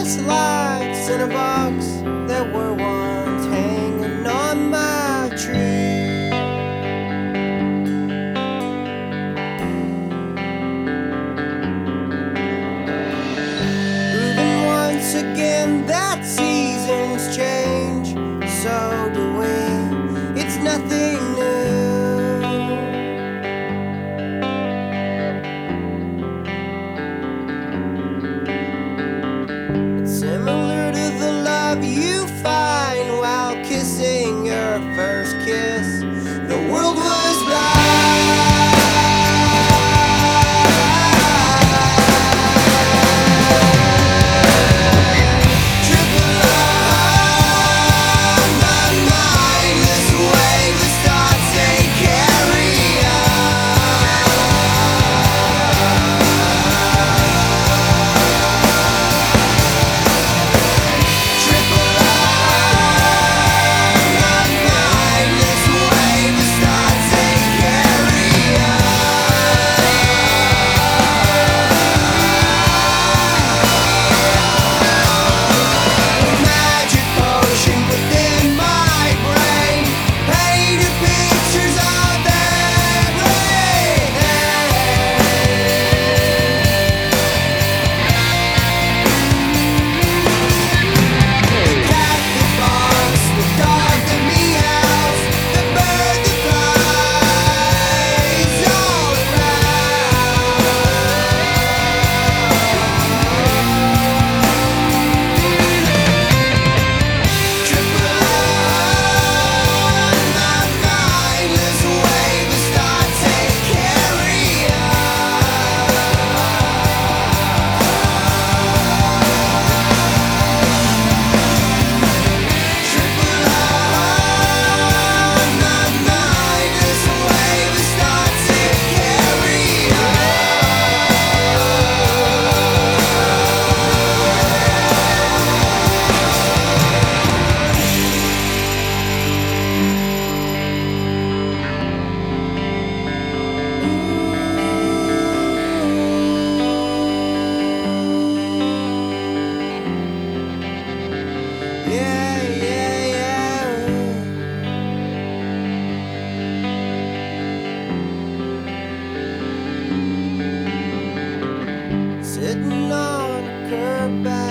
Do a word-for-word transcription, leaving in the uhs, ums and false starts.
Christmas lights in a box that were once hanging on my tree. Proving once again that seasons change, so do we. It's nothing new. Similar to the love you find while kissing your first kiss. The world was blind. Triple on my mindless wave that starts and carry yeah, yeah, yeah. Sitting on a curb.